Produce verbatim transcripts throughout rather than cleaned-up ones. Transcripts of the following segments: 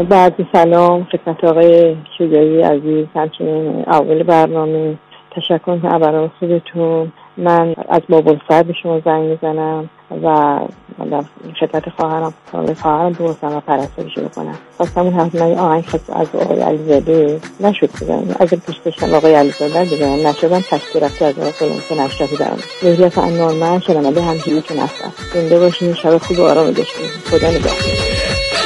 بعد سلام خدمت آقای شجاعی عزیز، همچنین اول برنامه تشکر که برای خوبتون. من از بابلسر به شما زنگ میزنم و در خدمت خواهرم خواهرم دوستم و پرستارش بکنم. خواستم اون حتما یه آهنگ از آقای علیزاده نشد بزنم، اگر پیش داشتم آقای علیزاده بزنم نشدم تشکر رفتی از آقای فلانسه نشکتی دارم وحیدیت انارمن شنونده همجوریتون هستم. زنده باشین، شب خوب و آرام داشته باشین. خدا نگهدار.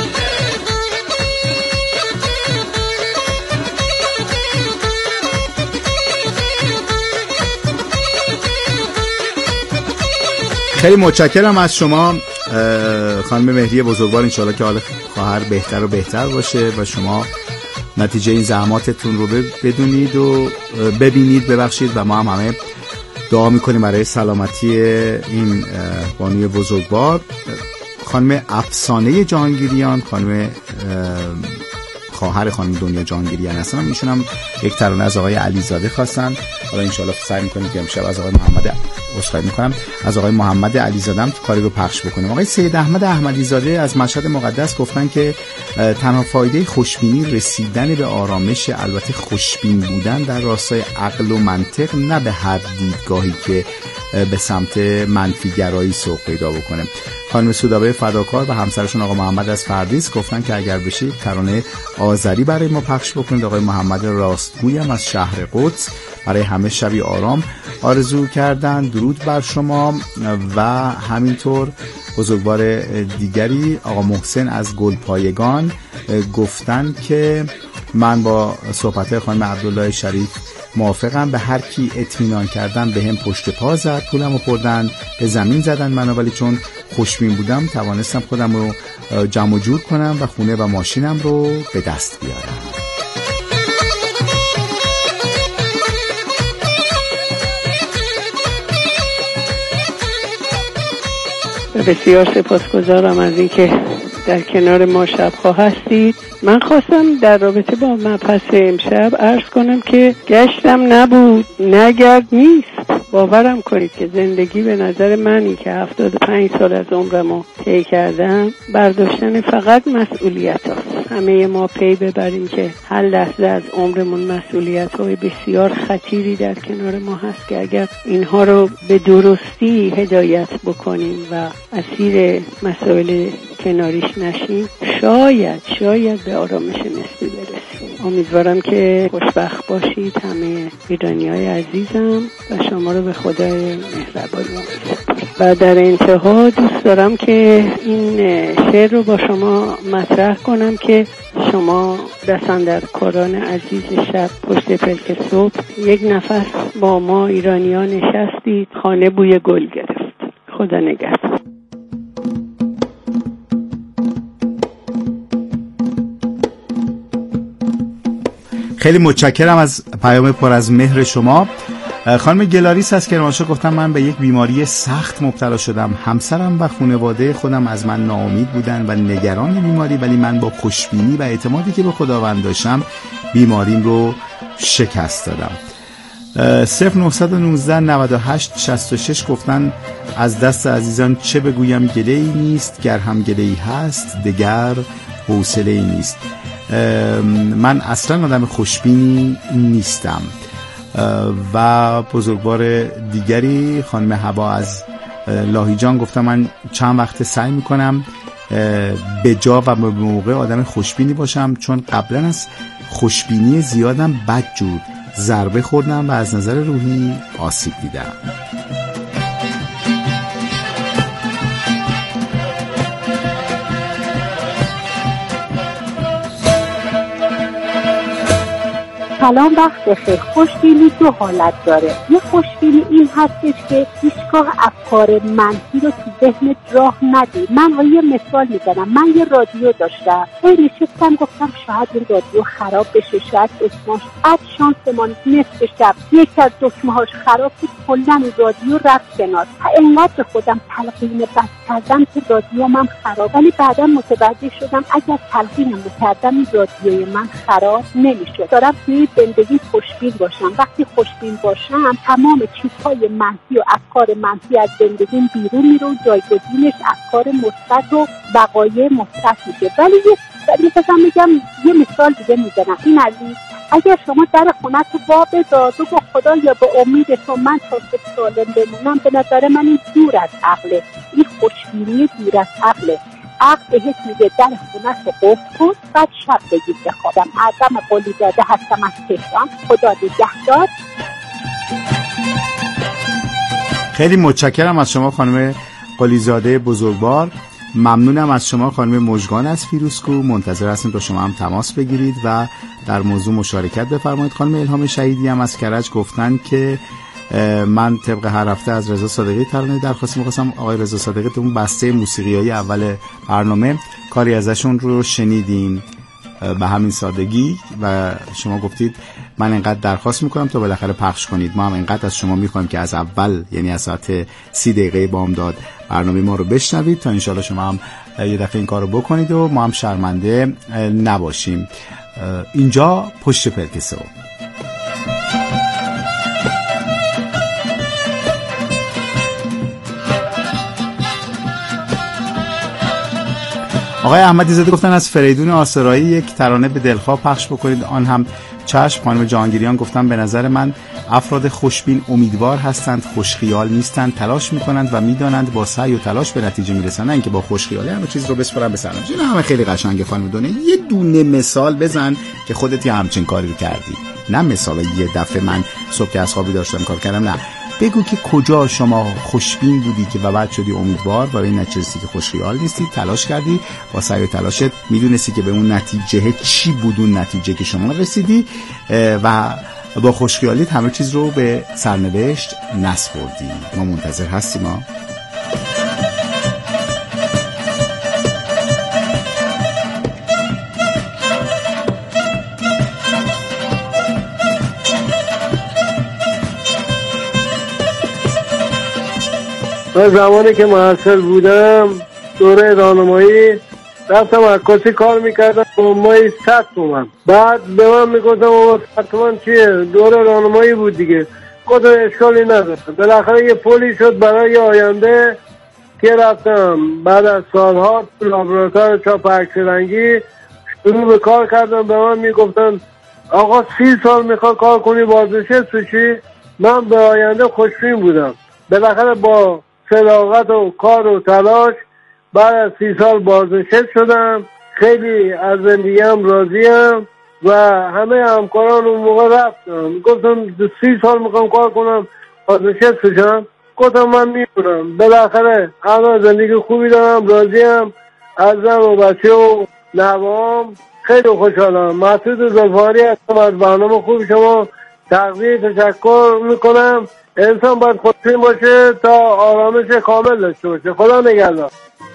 خیلی متشکرم از شما خانم مهری بزرگوار. انشالله که حال خواهر بهتر و بهتر باشه و شما نتیجه این زحماتتون رو بدونید و ببینید ببخشید و ما هم همه دعا میکنیم برای سلامتی این بانوی بزرگوار. خانم افسانه جهانگیریان، خانم خواهر خانم دنیا جهانگیریان هستن، ایشون هم یک ترانه از آقای علیزاده خواستن. حالا ان شاءالله سعی می‌کنیم که امشب از آقای محمد عذرخواهی می‌کنم از آقای محمد علیزاده هم کاری رو پخش بکنیم. آقای سید احمد احمدی زاده از مشهد مقدس گفتن که تنها فایده خوشبینی رسیدن به آرامش، البته خوشبین بودن در راستای عقل و منطق، نه به هر دیدگاهی که به سمت منفی گرایی سوق پیدا بکنه. خانم سودابه فداکار و همسرشون آقا محمد از فردیس گفتن که اگر بشه ترانه آذری برای ما پخش بکنید. آقای محمد راستگوی هم از شهر قدس برای همه شبی آرام آرزو کردن. درود بر شما. و همینطور بزرگوار دیگری آقا محسن از گلپایگان گفتن که من با صحبت خانم عبدالله شریف موافقم. به هر کی اطمینان کردن به هم پشت پا زد، پولمو خوردن به زمین زدن منو، ولی چون خوشبین بودم توانستم خودم رو جمع جور کنم و خونه و ماشینم رو به دست بیارم. بسیار سپاسگزارم از اینکه در کنار ما شب‌ها هستید. من خواستم در رابطه با مبحث امشب عرض کنم که گشتم نبود نگرد نیست. باورم کنید که زندگی به نظر منی که هفتاد و پنج سال از عمرمو طی کردم برداشتن فقط مسئولیت هست. همه ما پی ببریم که هر لحظه از عمرمون مسئولیت های بسیار خطیری در کنار ما هست که اگر اینها رو به درستی هدایت بکنیم و اسیر مسائل کناریش نشیم شاید شاید به آرامش نسبی برسیم. امیدوارم که خوشبخت باشید همه ایرانیای عزیزم و شما رو به خدای مهربان می‌سپارم. و در انتها دوست دارم که این شعر رو با شما مطرح کنم که شما دستاندرکاران عزیز شب پشت پلک صبح یک نفس با ما ایرانیان نشستید، خانه بوی گل گرفت. خدا نگهدار. خیلی متشکرم از پیام پر از مهر شما. خانم گلاریس از کرمانشاه گفتم من به یک بیماری سخت مبتلا شدم. همسرم و خانواده خودم از من ناامید بودن و نگران بیماری، ولی من با خوشبینی و اعتمادی که به خداوند داشتم بیماریم رو شکست دادم. صفر نهصد و نوزده نود و هشت شصت و شش گفتن از دست عزیزان چه بگویم گله‌ای نیست، گر هم گله‌ای هست دگر حوصله‌ای نیست. من اصلا آدم خوشبینی نیستم. و بزرگوار دیگری خانم هوا از لاهیجان گفتم من چند وقت سعی میکنم به جا و به موقع آدم خوشبینی باشم، چون قبلا از خوشبینی زیادم بدجور ضربه خوردم و از نظر روحی آسیب دیدم. سلام، وقت بخیر. خوشبینی دو حالت داره. یه خوشبینی این هستش که هیچگاه افکار منفی رو تو ذهنت راه ندی. من یه مثال میزنم. من یه رادیو داشتم، خیلی نشستم گفتم شاید این رادیو خراب بشه، شاید اسمش بعد شانسمان نصف شب یکی از دکمه‌هاش خراب بود، کلاً رادیو رفت کنار. اینقدر به خودم تلقین بد کردم که رادیو من خراب، ولی بعدا متوجه شدم اگر تلقین می‌کردم این رادیوی من خراب نمی‌شد. دارم توی زندگی خوشبین باشم. وقتی خوشبین باشم تمام چیزهای منفی و افکار منفی از زندگیم بیرون میره و جایگزینش افکار مثبت و وقایع مثبت میشه. ولی یه ولی بخوام بگم یه مثال دیگه میزنم. این عزیز اگر شما در خونه تو وا بذار تو با خدا یا به امید تو من تا صبح سالم بمونم، به نظر من این دور از عقله، این خوشبینی دور از عقله. عقل بهت میگه در خونه تو قفل کن بعد شب بگیر بخوابم. اعظم قلیزاده هستم از تهران. خدا نگهدار. خیلی متشکرم از شما خانم قلیزاده بزرگوار. ممنونم از شما خانم مژگان از فیروزکو. منتظر هستیم تا شما هم تماس بگیرید و در موضوع مشارکت بفرمایید. خانم الهام شهیدی هم از کرج گفتن که من طبق هر هفته از رضا صادقی ترانه درخواست می‌خواستم. آقای رضا صادقی تو اون بسته موسیقیایی اول برنامه کاری ازشون رو شنیدین به همین سادگی و شما گفتید من اینقدر درخواست میکنم تا بالاخره پخش کنید. ما هم اینقدر از شما میخوایم که از اول یعنی از ساعت سی دقیقه بامداد برنامه ما رو بشنوید تا انشالله شما هم یه دفعه این کار رو بکنید و ما هم شرمنده نباشیم. اینجا پشت پرکسو. آقای احمدی زاده گفتن از فریدون آسرایی یک ترانه به دلخواه پخش بکنید. آن هم چشم. خانم جهانگیریان گفتن به نظر من افراد خوشبین امیدوار هستند، خوشخیال نیستند، تلاش میکنند و میدانند با سعی و تلاش به نتیجه میرسند، نه اینکه با خوشخیالی همه چیز رو بسپرن به سرنوشت. اینا همه خیلی قشنگه خانم دونه. یه دونه مثال بزن که خودت یه همچین کاری رو کردی، نه مثلا یه دفعه من صبح که از خوابی داشتم کار کردم. نه، بگو که کجا شما خوشبین بودی که و بعد شدی امیدوار و به این نتیجه رسیدی که خوشخیال نیستی، تلاش کردی، با سعی و تلاشت میدونستی که به اون نتیجه چی بود اون نتیجه که شما رسیدی و با خوشخیالیت همه چیز رو به سرنوشت نسپردی. ما منتظر هستیم. ما من زمانی که محصل بودم دوره راهنمایی رفتم عکاسی کار میکردم با مایی صد تومن. بعد به من میگفتم اما صد تومن چیه؟ دوره راهنمایی بود دیگه. گفتم اشکالی نداره. بالاخره یه پولی شد برای آینده که رفتم بعد از سالها تو لابراتوار چاپ عکس رنگی شروع به کار کردم. به من میگفتن آقا سی سال میخوای کار کنی بازنشسته چی؟ من به آینده خوشبین بودم. بالاخره با صداقت و کار و تلاش بعد از سی سال بازنشست شدم. خیلی از زندگیم راضیم و همه همکاران اون موقع رفتم گفتم سی سال میخوام کار کنم بازنشست شدم. گفتم من میتونم. بالاخره الان زندگی خوبی دارم، راضیم از زن و بچه و نوام. خیلی خوشحالم. مسعود زلفاری هستم از برنامه خوب شما. تقدیر تشکر میکنم. انسان باید خوشبین باشه تا آرامش کامل داشته باشه. خدا نگهدار.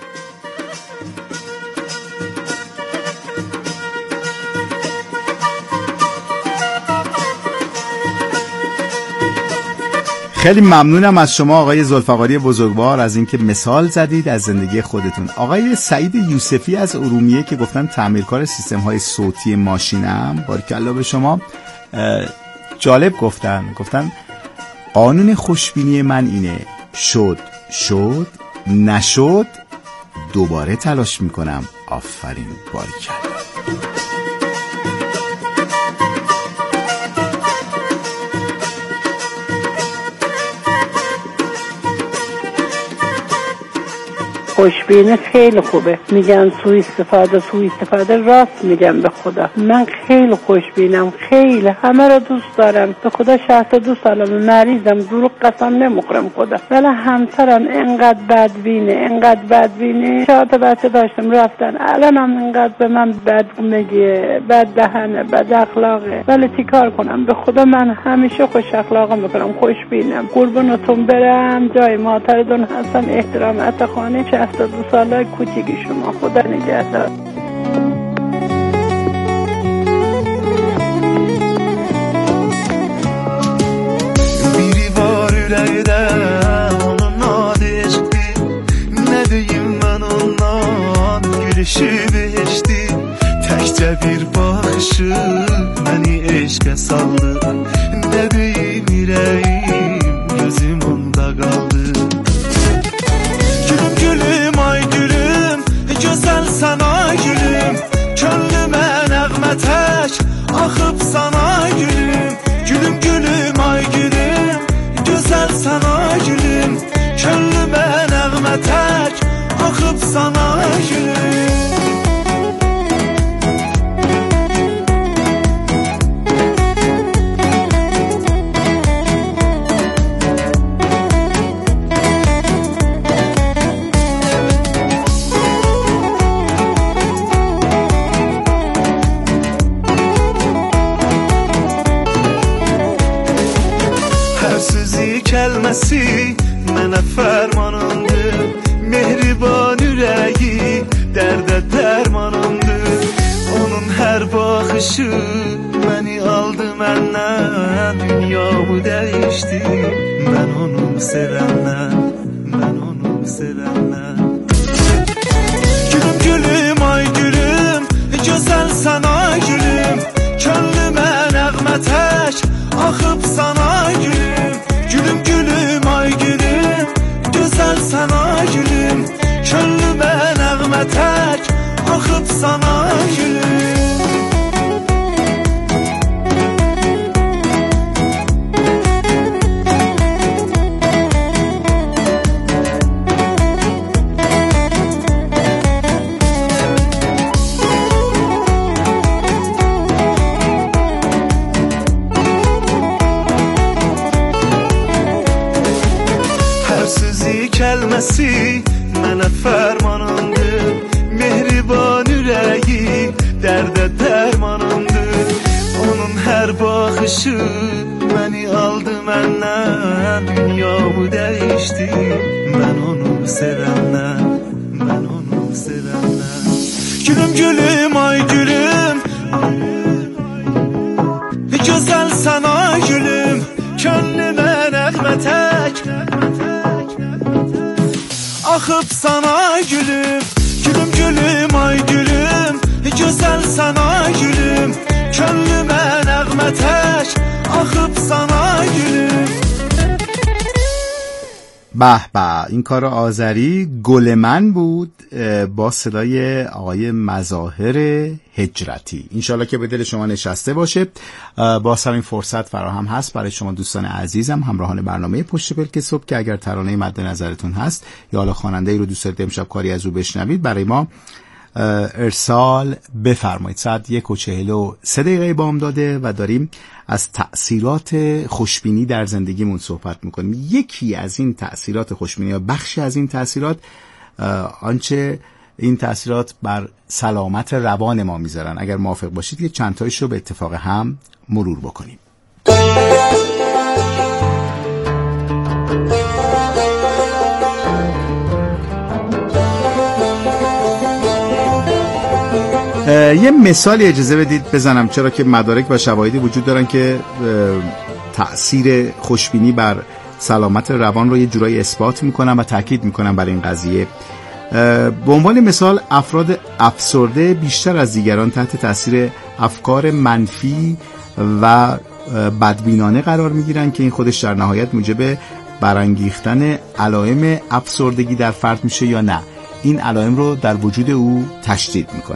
خیلی ممنونم از شما آقای ذوالفقاری بزرگوار از اینکه مثال زدید از زندگی خودتون. آقای سعید یوسفی از ارومیه که گفتن تعمیرکار سیستم های صوتی ماشینم. بارکالله به شما. جالب گفتن گفتن قانون خوشبینی من اینه شد شد نشد دوباره تلاش میکنم. آفرین، بارکالله. خوشبینی خیلی خوبه. میگن سوء استفاده سوء استفاده، راست میگم به خدا. من خیلی خوشبینم، خیلی همه رو دوست دارم. به خدا شصت و دو سالم، مریضم، دروغ قسم نمیخورم خدا. ولی همسرم انقدر بدبینه انقدر بدبینه. چهار تا بچه داشتم رفتن، الانم انقدر به من بد میگه، بد دهنه، بد اخلاقه. ولی چیکار کنم؟ به خدا من همیشه خوش اخلاق میکنم، خوشبینم. قربونتون برم. جای مادرتون هستم. احترام عطاخانه شصت و دو ساله کوچیکی شما. خدا نگهدار. Biri var yüreğde onun adı eşkti. Ne diyeyim ben ondan gülüşü beşti. Tekçe bir bakışı beni eşke saldı. Ne diyeyim yüreğim gözüm onda kaldı. Gülüm ay gülüm güzel sana gülüm. nəğmə tək axıb sana gülüm, gülüm gülüm ay gülüm, gözəl sana gülüm, könlümə nəğmə tək axıb sana gülüm. Kəlməsi mənə fərmanımdır, mehriban ürəyi dərdə dərmanımdır. Onun hər baxışı məni aldı məndən, dünyamı dəyişdi mən onu sevəndən, mən onu sevəndən. Gülüm gülüm ay gülüm, gözəl sana gülüm, könlümə nəğmə tək axıb sana gülüm, gülüm gülüm ay gülüm, gözəl sana gülüm, könlümə nəğmə tək axıb sana gülüm. Kəlməsi mənə fərmanımdır, mehriban ürəyi dərdə dərmanımdır. Onun hər baxışı məni aldı məndən, dünyamı dəyişdi mən onu sevəndən, mən onu sevəndən. Gülüm gülüm ay gülüm, gözəl sana gülüm, könlümə nəğmə tək axıb sana gülüm, gülüm gülüm ay gülüm, gözəl sana gülüm, könlümə nəğmə tək axıb sana gülüm. به به، این کار آذری گل من بود با صدای آقای مظاهر هجرتی. انشالله که به دل شما نشسته باشه. باز هم این فرصت فراهم هست برای شما دوستان عزیزم همراهان برنامه پشت پلک صبح که اگر ترانه مد نظرتون هست یا حالا خواننده ای رو دوست دارید امشب کاری از او بشنوید، برای ما ارسال بفرمایید. ساعت یک و چهل و سه دقیقه بام داده و داریم از تأثیرات خوشبینی در زندگیمون صحبت میکنیم. یکی از این تأثیرات خوشبینی یا بخشی از این تأثیرات آنچه این تأثیرات بر سلامت روان ما میذارن. اگر موافق باشید یه چند تایش رو به اتفاق هم مرور بکنیم. یه مثالی اجازه بدید بزنم، چرا که مدارک و شواهدی وجود دارن که تأثیر خوشبینی بر سلامت روان رو یه جورایی اثبات میکنن و تاکید میکنن بر این قضیه. به عنوان مثال افراد افسرده بیشتر از دیگران تحت تأثیر افکار منفی و بدبینانه قرار میگیرن که این خودش در نهایت موجب برانگیختن علائم افسردگی در فرد میشه یا نه این علائم رو در وجود او تشدید میکنه.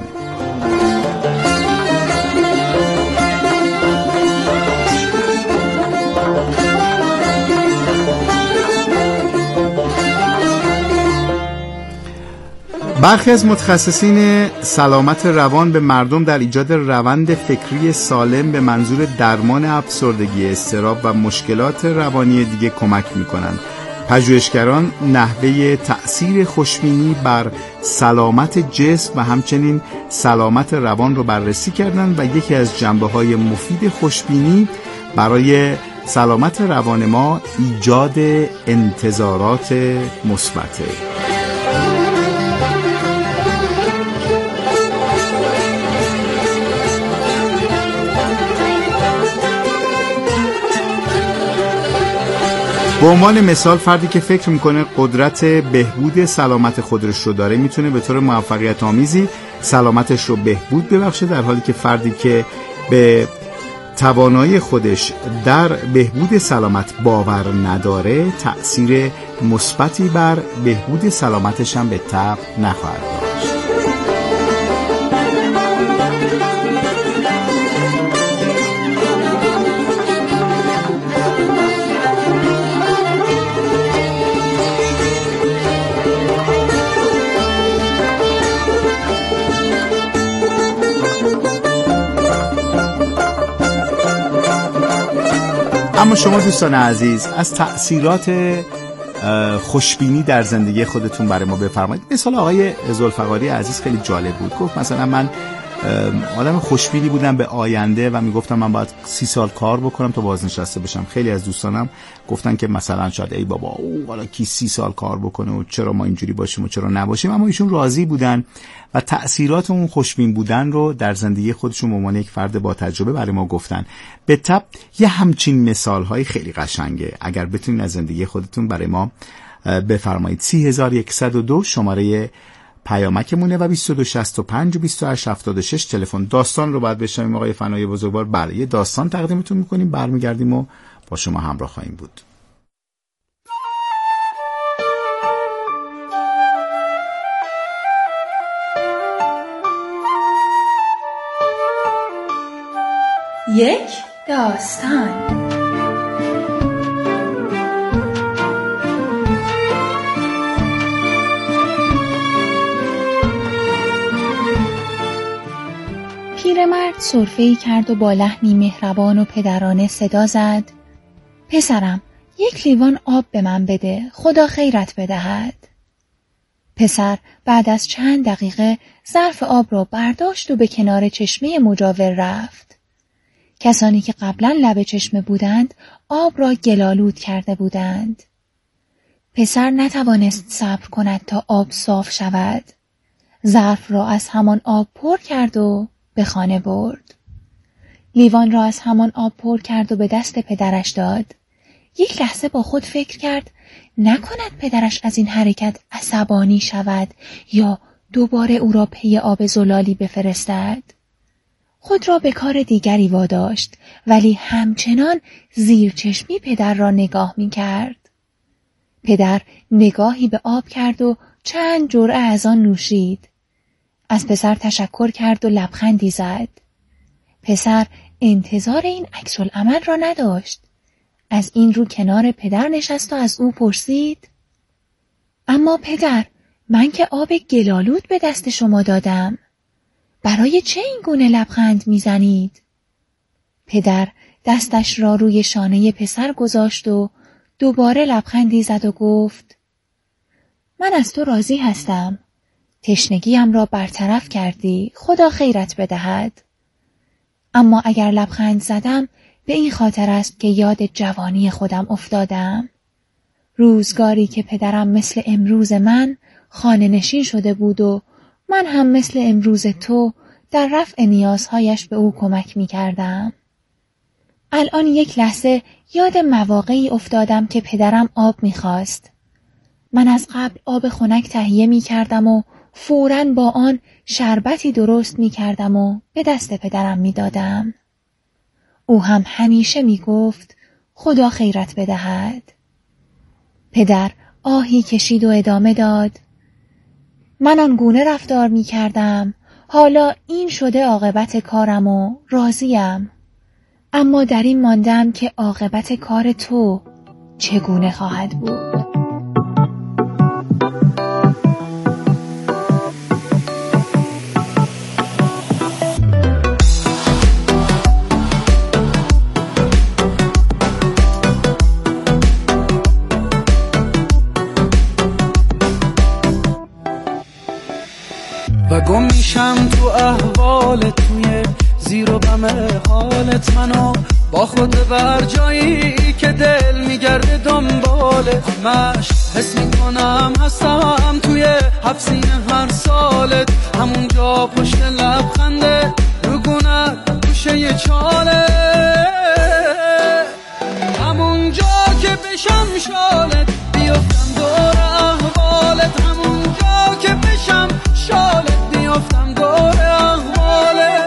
برخی از متخصصین سلامت روان به مردم در ایجاد روند فکری سالم به منظور درمان افسردگی، اضطراب و مشکلات روانی دیگه کمک میکنند. پژوهشگران نحوه تأثیر خوشبینی بر سلامت جسم و همچنین سلامت روان رو بررسی کردند و یکی از جنبه‌های مفید خوشبینی برای سلامت روان ما ایجاد انتظارات مثبته. به عنوان مثال فردی که فکر میکنه قدرت بهبود سلامت خودش رو داره میتونه به طور موفقیت آمیزی سلامتش رو بهبود ببخشه، در حالی که فردی که به توانایی خودش در بهبود سلامت باور نداره تأثیر مثبتی بر بهبود سلامتش هم به طبع نخواهد داشت. اما شما دوستان عزیز از تأثیرات خوشبینی در زندگی خودتون برای ما بفرمایید. مثال آقای ذوالفقاری عزیز خیلی جالب بود. گفت مثلا من آدم خوشبینی بودم به آینده و میگفتم من باید سی سال کار بکنم تا بازنشسته بشم. خیلی از دوستانم گفتن که مثلا شاید ای بابا او حالا کی سی سال کار بکنه و چرا ما اینجوری باشیم و چرا نباشیم، اما ایشون راضی بودن و تأثیرات اون خوشبین بودن رو در زندگی خودشون به عنوان یک فرد با تجربه برای ما گفتن. به تبع یه همچین مثال‌های خیلی قشنگه اگر بتونید از زندگی خودتون برای ما بفرمایید. سی هزار و صد و دو شماره پیامکمونه و بیست و دو شصت و پنج و بیست و هشت هفتاد و شش تلفن. داستان رو باید بشنویم آقای فنایی بزرگوار. بله یه داستان تقدیمتون میکنیم، برمیگردیم و با شما همراه خواهیم بود. یک داستان. پیرمرد سرفه‌ای کرد و با لحنی مهربان و پدرانه صدا زد: پسرم، یک لیوان آب به من بده، خدا خیرت بدهد. پسر بعد از چند دقیقه ظرف آب را برداشت و به کنار چشمه مجاور رفت. کسانی که قبلا لب چشمه بودند آب را گلالود کرده بودند. پسر نتوانست صبر کند تا آب صاف شود. ظرف را از همان آب پر کرد و به خانه برد. لیوان را از همان آب پر کرد و به دست پدرش داد. یک لحظه با خود فکر کرد نکند پدرش از این حرکت عصبانی شود یا دوباره او را پی آب زلالی بفرستد. خود را به کار دیگری واداشت، ولی همچنان زیر چشمی پدر را نگاه می کرد. پدر نگاهی به آب کرد و چند جرعه از آن نوشید. از پسر تشکر کرد و لبخندی زد. پسر انتظار این عکس‌العمل را نداشت. از این رو کنار پدر نشست و از او پرسید: اما پدر، من که آب گلالود به دست شما دادم. برای چه این گونه لبخند میزنید؟ پدر دستش را روی شانه پسر گذاشت و دوباره لبخندی زد و گفت: من از تو راضی هستم. تشنگیم را برطرف کردی، خدا خیرت بدهد. اما اگر لبخند زدم به این خاطر است که یاد جوانی خودم افتادم. روزگاری که پدرم مثل امروز من خانه نشین شده بود و من هم مثل امروز تو در رفع نیازهایش به او کمک می کردم. الان یک لحظه یاد مواقعی افتادم که پدرم آب می خواست. من از قبل آب خنک تهیه می کردم و فوراً با آن شربتی درست می کردم و به دست پدرم می دادم. او هم همیشه می گفت خدا خیرت بدهد. پدر آهی کشید و ادامه داد: من آنگونه رفتار می کردم، حالا این شده عاقبت کارم و راضیم. اما در این ماندم که عاقبت کار تو چگونه خواهد بود. و گم میشم تو احوالت، توی زیر و بم حالت، منو با خود بر جایی که دل میگرده دنبالت. مش حس میکنم هستم توی حبسین هر سالت، همونجا پشت لبخنده رو گونت گوشه یه چاله، همونجا که بشم شالت بیفتم دور احوالت، همونجا که بشم شالت بیفتم دور احوالت.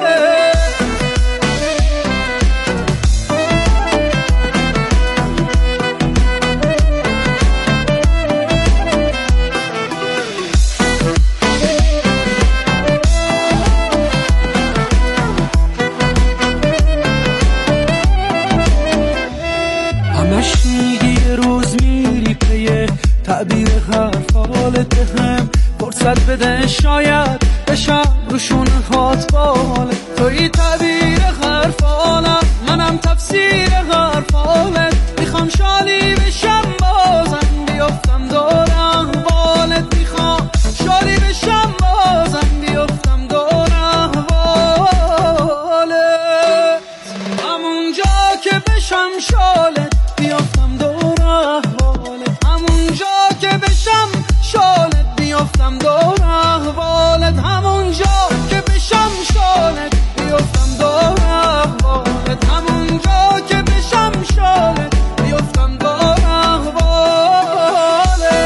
همش میگی یه روز میری پی تعبیر حرفالت، هم فرصت بده شاید بشم روشون هات بالت. توی تعبیر حرفالم، منم تفسیر حرفالت. بشم شالت بیافتم دور احوالت همونجا که بشم شالت بیافتم دور احوالت همونجا که بشم شالت بیافتم دور احوالت همونجا که بشم شالت بیافتم دور احوالت.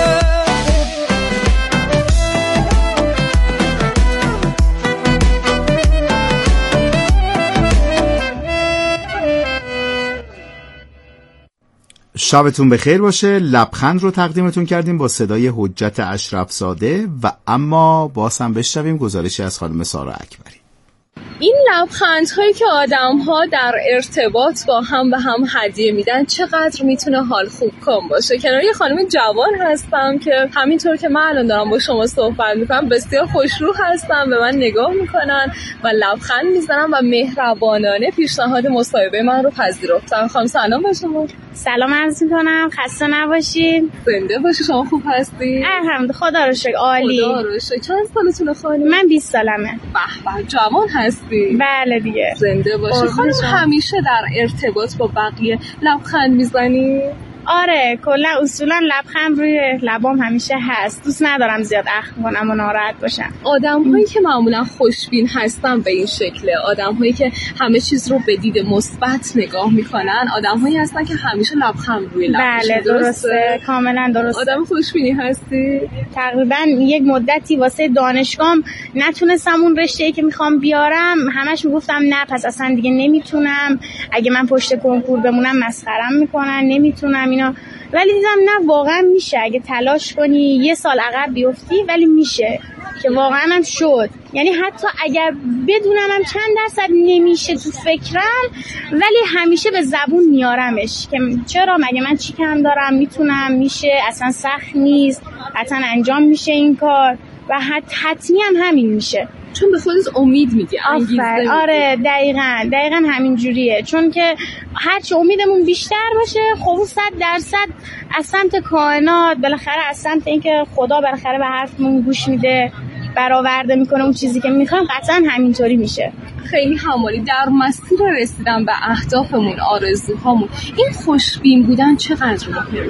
شبتون بخیر باشه. لبخند رو تقدیمتون کردیم با صدای حجت اشرف زاده و اما باز هم بشنویم گزارشی از خانم سارا اکبری. این لبخندهایی که آدم‌ها در ارتباط با هم به هم هدیه میدن چقدر میتونه حال خوب کن باشه. کنار یه خانم جوان هستم که همینطور که من الان دارم با شما صحبت میکنم بسیار خوشرو هستم، به من نگاه میکنن و لبخند میزنن و مهربانانه پیشنهاد مصاحبه من رو پذیرفتن. خانم سلام به شما. سلام عرض میکنم، خسته نباشین. زنده باشی. شما خوب هستی؟ الحمدلله، خدا رو شکر عالی. خدا رو شکر. چند سالتونه خانم؟ من بیست سالمه. به به، جوان هستی. بله دیگه. زنده باشی. خانم همیشه در ارتباط با بقیه لبخند میزنی؟ آره، کلا اصولا لبخند روی لبام همیشه هست. دوست ندارم زیاد اخم کنم و ناراحت باشم. آدم‌هایی که معمولا خوشبین هستن به این شکله، آدم‌هایی که همه چیز رو به دید مثبت نگاه میکنن، آدم‌هایی هستن که همیشه لبخند روی لبشون. بله درسته، کاملا درسته. آدم خوشبینی هستی؟ تقریبا یک مدتی واسه دانشگاهم نتونستم اون رشته‌ای که میخوام بیارم، همش میگفتم نه پس اصلا دیگه نمیتونم، اگه من پشت کنکور بمونم مسخره‌ام میکنن، نمیتونم اینا. ولی دیدم نه، واقعا میشه اگه تلاش کنی، یه سال عقب بیفتی ولی میشه، که واقعا هم شد. یعنی حتی اگر بدونم هم چند درصد نمیشه تو فکرم، ولی همیشه به زبون میارمش که چرا، مگه من چی کم دارم، میتونم، میشه، اصلا سخت نیست، حتما انجام میشه این کار و حت حتمی هم همین میشه. چون به خودت امید میدی، انگیزه میدی. آره دقیقاً دقیقاً همین جوریه. چون که هرچی امیدمون بیشتر باشه، خب اون صد درصد از سمت کائنات، بالاخره از سمت اینکه خدا بالاخره به حرفمون گوش میده، برآورده میکنه اون چیزی که میخوایم، قطعاً همینطوری میشه. خیلی همالی در مسیر رسیدن به اهدافمون، آرزوهامون، این خوشبین بودن چقدر مهمه؟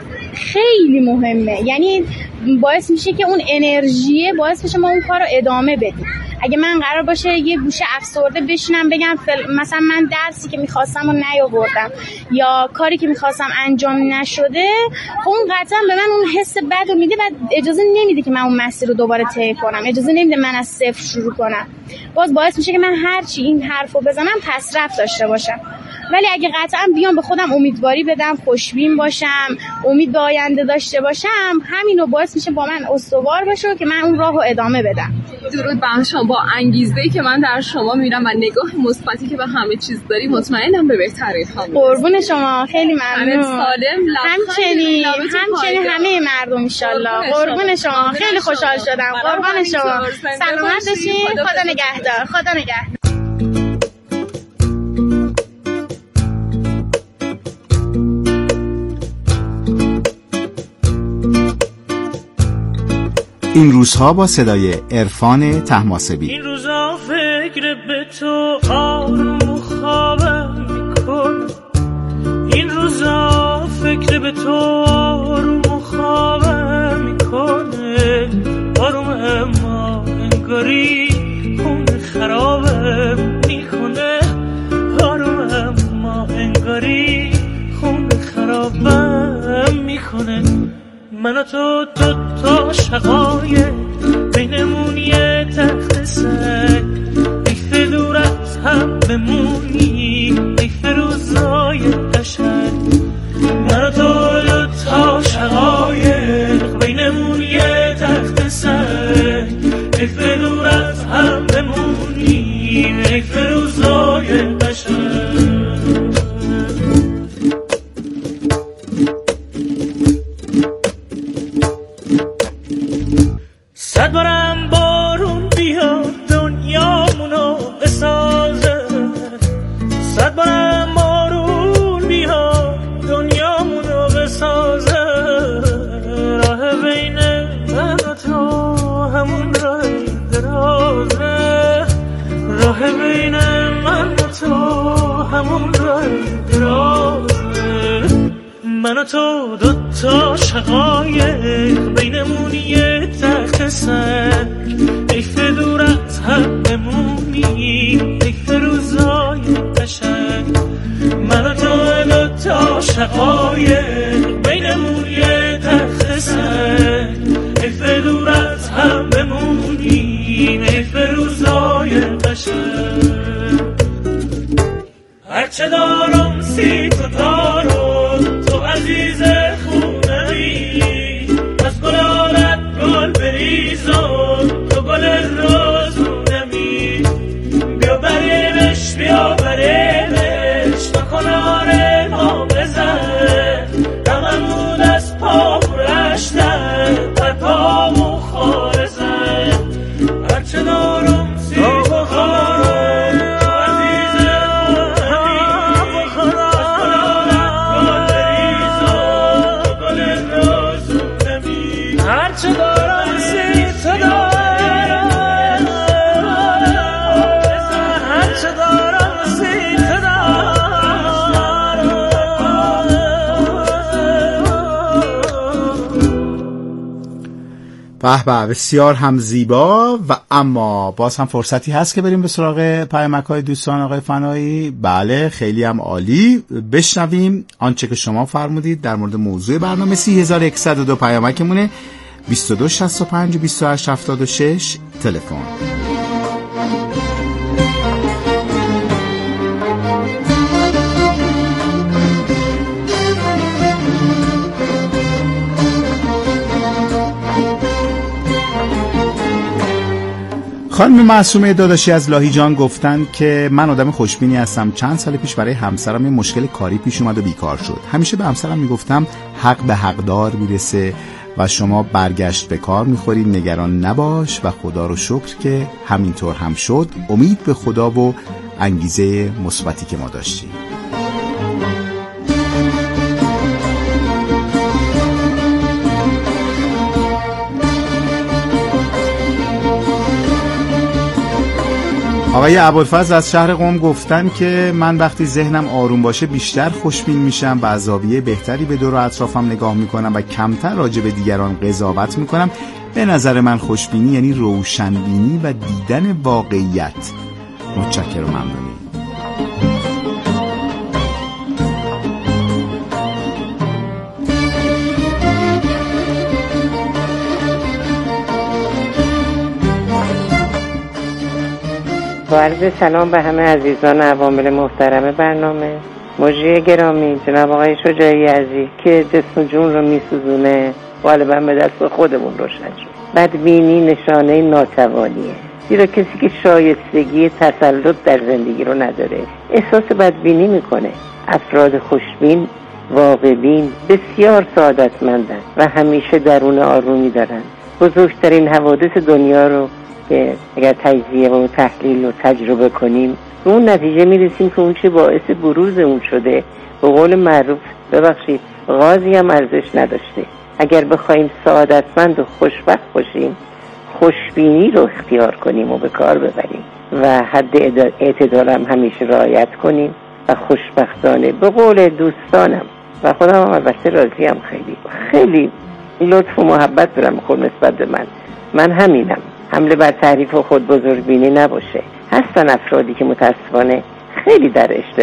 خیلی مهمه. یعنی باعث میشه که اون انرژیه باعث بشه ما اون کار رو ادامه بدیم. اگه من قرار باشه یه گوشه افسرده بشینم بگم مثلا من درسی که میخواستم رو نیاوردم یا کاری که میخواستم انجام نشده، خب اون قطعا به من اون حس بد رو میده و اجازه نمیده که من اون مسیر رو دوباره طی کنم، اجازه نمیده من از صفر شروع کنم. باز باعث میشه که من هرچی این حرفو بزنم پسرفت داشته باشم. ولی اگه قطعا بیام به خودم امیدواری بدم، خوشبین باشم، امید به آینده داشته باشم، همینو باعث میشه با من استوار باشه که من اون راهو ادامه بدم. درود بر شما. با انگیزه‌ای که من در شما میبینم و نگاه مثبتی که به همه چیز داری، مطمئنم به بهترین خواهی. قربون شما، خیلی ممنون. سالم، همچنین همچنین همه مردم ان شاء الله. قربون شما، خیلی خوشحال شدم. قربون شما، سلامت باشین. خدا نگهدار. خدا نگهدار. این روزها با صدای عرفان طهماسبی. این روزها فکر به تو آروم و خوابم میکن، این روزها فکر به تو آروم و خوابم میکنه، آروم اما انگاری خون خرابم میکنه، آروم اما انگاری خون خرابم میکنه. من و تو تو تا شقایق بینمون یه تخت سنگ، حیف دور از هم بمونی، حیف روزای قشنگ. من و تو تو تا شقایق بینمون یه تخت سنگ، حیف دور از هم بمونی، حیف روزای قشنگ. صد بارم بارون بیاد دنیامونو بسازه، صد بارم بارون بیاد دنیامونو بسازه، راه بین من و تو همون راه درازه، راه بین من و تو همون راه درازه. من و تو دوتا شقایق بینمون یه تخت سنگ حیف دور از هم بمونی حیف روزای قشنگ من و تو دوتا شقایق بینمون یه تخت سنگ حیف دور از هم بمونی حیف روزای قشنگ هرچه دارم سی تو دارم تو عزیز خونمی از گلالت گل بریزم تو گل رازونمی بیا بریمش بیا بریمش و کنار ما بزن دممون از پا برشتن در پامون خارزن هرچه دارم سی تو دارم به به، بسیار هم زیبا. و اما باز هم فرصتی هست که بریم به سراغ پیامک‌های دوستان آقای فنایی. بله خیلی هم عالی. بشنویم آنچه که شما فرمودید در مورد موضوع برنامه. سی هزار و صد و دو پیامکمونه، بیست و دو شصت و پنج بیست و هشت هفتاد و شش تلفن. خانم معصومه داداشی از لاهیجان گفتن که من آدم خوشبینی هستم. چند سال پیش برای همسرم یه مشکل کاری پیش اومد و بیکار شد. همیشه به همسرم میگفتم حق به حقدار میرسه و شما برگشت به کار میخوری، نگران نباش و خدا رو شکر که همینطور هم شد. امید به خدا و انگیزه مثبتی که ما داشتیم. آقای ابوالفضل از شهر قم گفتن که من وقتی ذهنم آروم باشه بیشتر خوشبین میشم و از زاویه بهتری به دور و اطرافم نگاه میکنم و کمتر راجع به دیگران قضاوت میکنم. به نظر من خوشبینی یعنی روشنبینی و دیدن واقعیت. متشکرم و ممنونی. با عرض سلام به همه عزیزان عوامل محترم برنامه. مجری گرامی جناب آقای شجاعی عزیز که جسم و جون رو میسوزونه غالبا به دست خودمون روشن شد. بدبینی نشانه ناتوانیه، زیرا کسی که شایستگی تسلط در زندگی رو نداره احساس بدبینی میکنه. افراد خوشبین واقعبین بسیار سعادتمندن و همیشه درون آرومی دارن. بزرگترین حوادث دنیا رو که اگر تجزیه و تحلیل و تجربه کنیم به اون نتیجه میرسیم که اون چه باعث بروز اون شده به قول معروف ببخشید غازی هم ارزش نداشته. اگر بخوایم سعادتمند و خوشبخت باشیم خوشبینی رو اختیار کنیم و به کار ببریم و حد اعتدال هم همیشه رعایت کنیم و خوشبختانه به قول دوستانم و خودم هم البته راضی هم خیلی خیلی لطف و محبت دارم خود نسبت به من. من همینم. حمله بر تعریف خود بزرگبینی نباشه. هستن افرادی که متاسفانه خیلی در اشتباه